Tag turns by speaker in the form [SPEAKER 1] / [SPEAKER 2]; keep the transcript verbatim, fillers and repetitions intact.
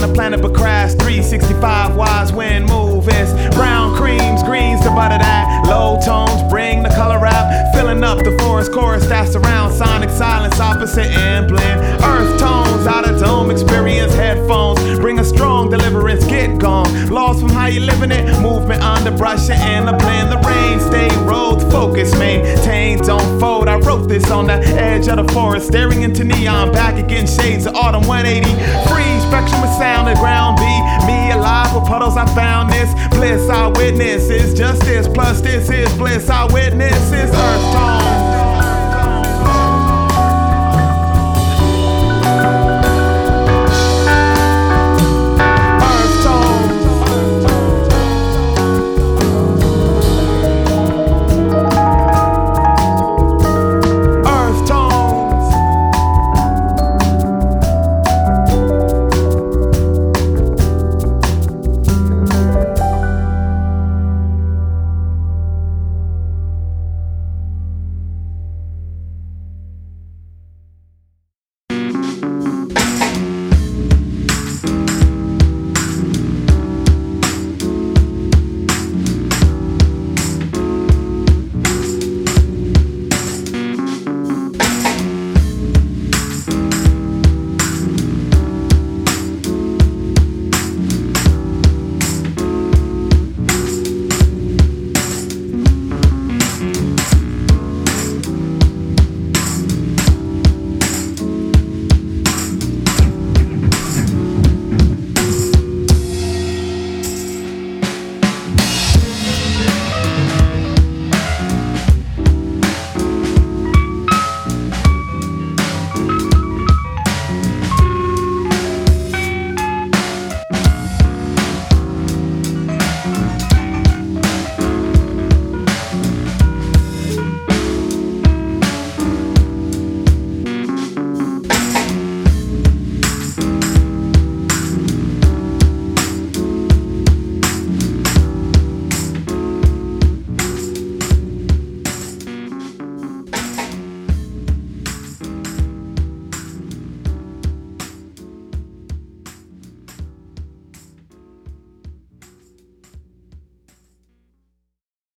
[SPEAKER 1] planet but crash. three sixty-five wise wind move. It's brown creams, greens to butter that. Low tones bring the color out. Filling up the forest chorus that's around. Sonic silence, opposite and blend. Earth tones, out of dome experience. Headphones bring a strong deliverance. Get gone. Lost from how you living it. Movement under brushing in the blend. The rain stay road focus, maintain, don't fold. I wrote this on the edge of the forest, staring into neon. Back against shades of autumn one eighty. Free spectrum of sound, the ground beat. Me alive with puddles, I found this bliss I witness. It's justice plus this is bliss I witness. It's earth tone.